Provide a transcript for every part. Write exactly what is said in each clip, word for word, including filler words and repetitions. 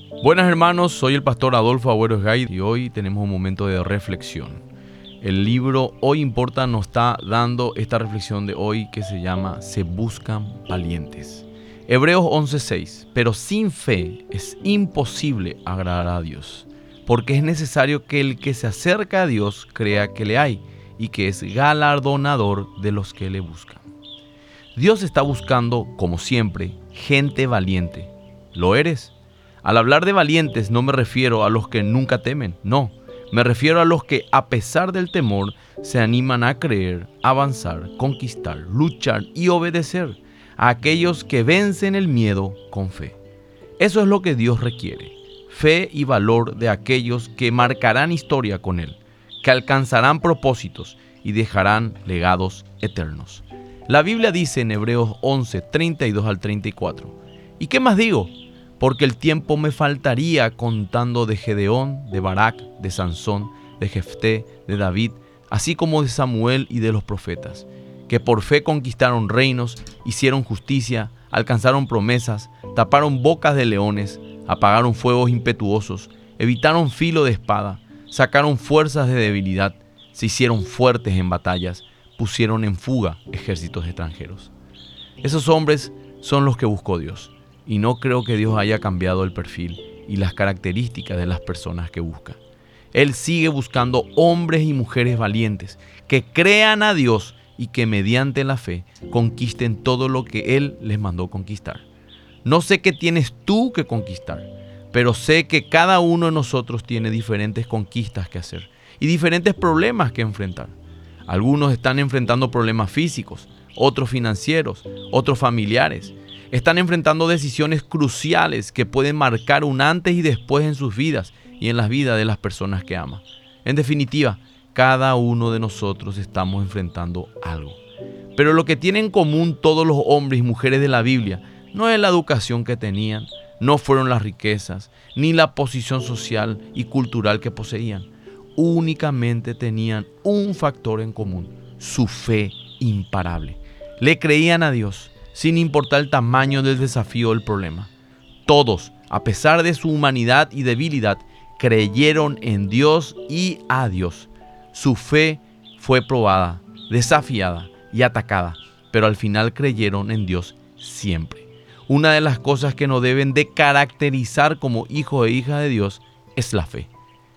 Buenas hermanos, soy el pastor Adolfo Agüero Esgay y hoy tenemos un momento de reflexión. El libro Hoy Importa nos está dando esta reflexión de hoy que se llama Se buscan valientes. Hebreos once seis. Pero sin fe es imposible agradar a Dios, porque es necesario que el que se acerca a Dios crea que le hay y que es galardonador de los que le buscan. Dios está buscando, como siempre, gente valiente. ¿Lo eres? Al hablar de valientes no me refiero a los que nunca temen, no. Me refiero a los que, a pesar del temor, se animan a creer, avanzar, conquistar, luchar y obedecer. A aquellos que vencen el miedo con fe. Eso es lo que Dios requiere. Fe y valor de aquellos que marcarán historia con Él, que alcanzarán propósitos y dejarán legados eternos. La Biblia dice en Hebreos once, treinta y dos al treinta y cuatro. ¿Y qué más digo? Porque el tiempo me faltaría contando de Gedeón, de Barak, de Sansón, de Jefté, de David, así como de Samuel y de los profetas, que por fe conquistaron reinos, hicieron justicia, alcanzaron promesas, taparon bocas de leones, apagaron fuegos impetuosos, evitaron filo de espada, sacaron fuerzas de debilidad, se hicieron fuertes en batallas, pusieron en fuga ejércitos extranjeros. Esos hombres son los que buscó Dios. Y no creo que Dios haya cambiado el perfil y las características de las personas que busca. Él sigue buscando hombres y mujeres valientes que crean a Dios y que mediante la fe conquisten todo lo que Él les mandó conquistar. No sé qué tienes tú que conquistar, pero sé que cada uno de nosotros tiene diferentes conquistas que hacer y diferentes problemas que enfrentar. Algunos están enfrentando problemas físicos, otros financieros, otros familiares. Están enfrentando decisiones cruciales que pueden marcar un antes y después en sus vidas y en las vidas de las personas que aman. En definitiva, cada uno de nosotros estamos enfrentando algo. Pero lo que tienen en común todos los hombres y mujeres de la Biblia no es la educación que tenían, no fueron las riquezas, ni la posición social y cultural que poseían. Únicamente tenían un factor en común: su fe imparable. Le creían a Dios, sin importar el tamaño del desafío o el problema. Todos, a pesar de su humanidad y debilidad, creyeron en Dios y a Dios. Su fe fue probada, desafiada y atacada, pero al final creyeron en Dios siempre. Una de las cosas que nos deben de caracterizar como hijos e hijas de Dios es la fe.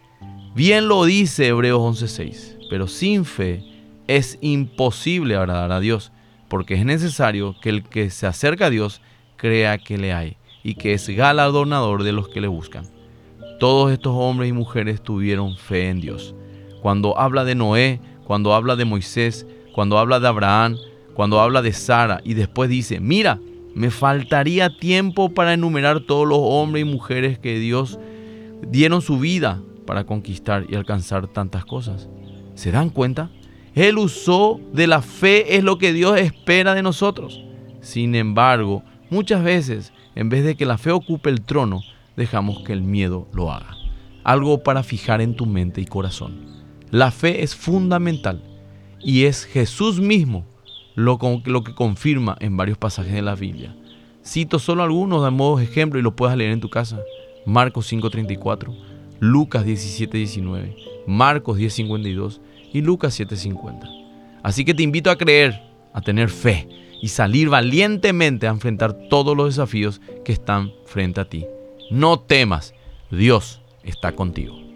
Bien lo dice Hebreos once seis, pero sin fe es imposible agradar a Dios, porque es necesario que el que se acerca a Dios crea que le hay y que es galardonador de los que le buscan. Todos estos hombres y mujeres tuvieron fe en Dios. Cuando habla de Noé, cuando habla de Moisés, cuando habla de Abraham, cuando habla de Sara y después dice: mira, me faltaría tiempo para enumerar todos los hombres y mujeres que Dios dieron su vida para conquistar y alcanzar tantas cosas. ¿Se dan cuenta? Él usó de la fe, es lo que Dios espera de nosotros. Sin embargo, muchas veces, en vez de que la fe ocupe el trono, dejamos que el miedo lo haga. Algo para fijar en tu mente y corazón. La fe es fundamental y es Jesús mismo lo, lo que confirma en varios pasajes de la Biblia. Cito solo algunos de modo ejemplo y lo puedes leer en tu casa. Marcos cinco treinta y cuatro, Lucas diecisiete diecinueve, Marcos diez cincuenta y dos y Lucas siete cincuenta. Así que te invito a creer, a tener fe y salir valientemente a enfrentar todos los desafíos que están frente a ti. No temas, Dios está contigo.